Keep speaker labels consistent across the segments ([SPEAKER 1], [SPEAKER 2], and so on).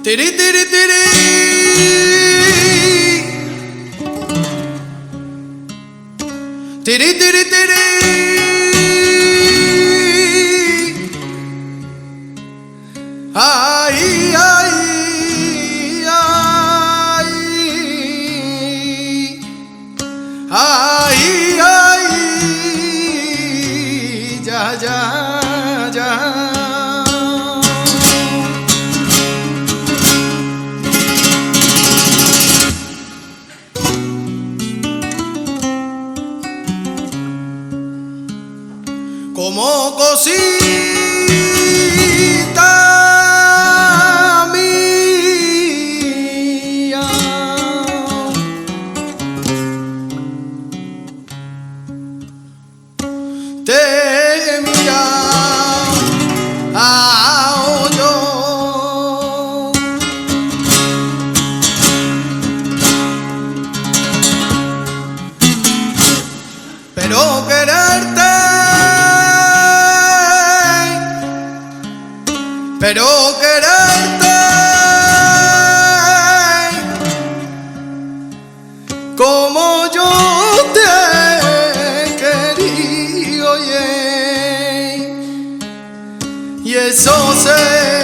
[SPEAKER 1] Tiri, tiri, tiri. Tiri, tiri, tiri. Ay, ay, ay. Ay, ay. Ya, ya, ya. Como cosita mía, te mira yo, pero quererte. Pero quererte como yo te he querido, yeah. Y eso se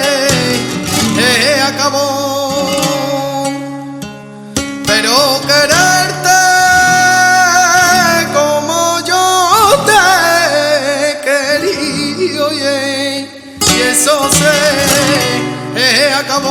[SPEAKER 1] acabó. Pero quererte como yo te he querido, yeah. Y eso se acabó.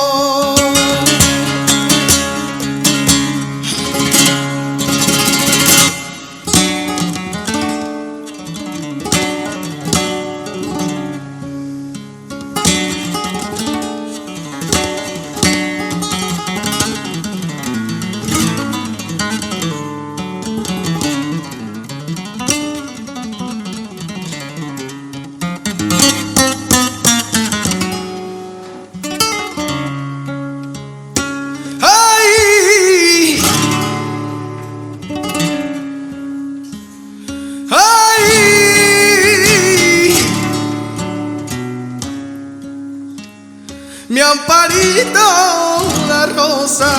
[SPEAKER 1] Mi amparito, la rosa,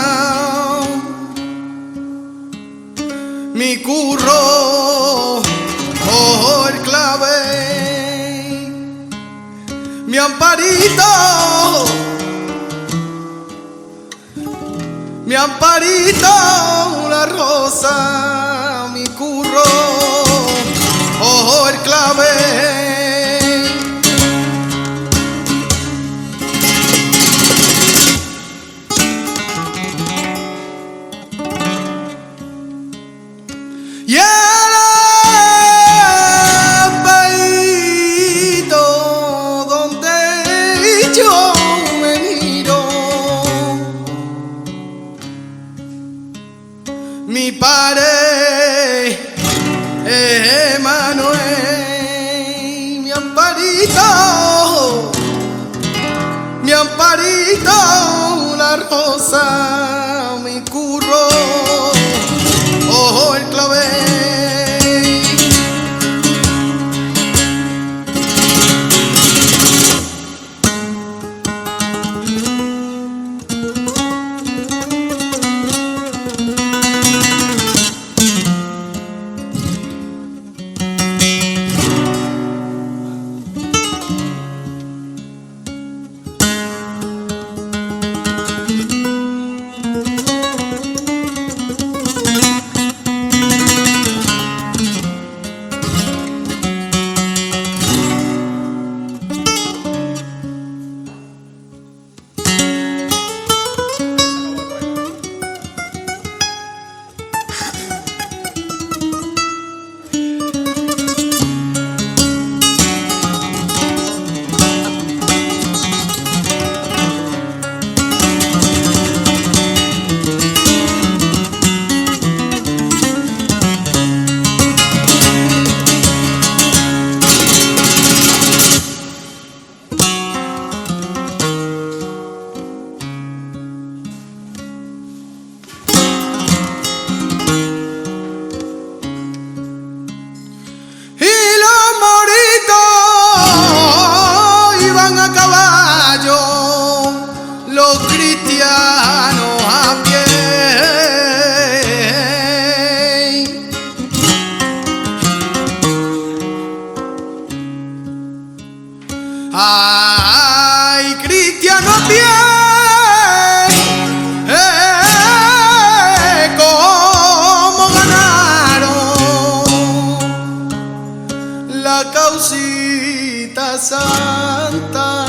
[SPEAKER 1] mi curro, el clave. Mi amparito, la rosa, mi curro, el clave. Y el peito donde yo me miro, mi padre Manuel, mi amparito, la rosa, mi curro, el clave. Ay, cristiano a pie, cómo ganaron la causita santa.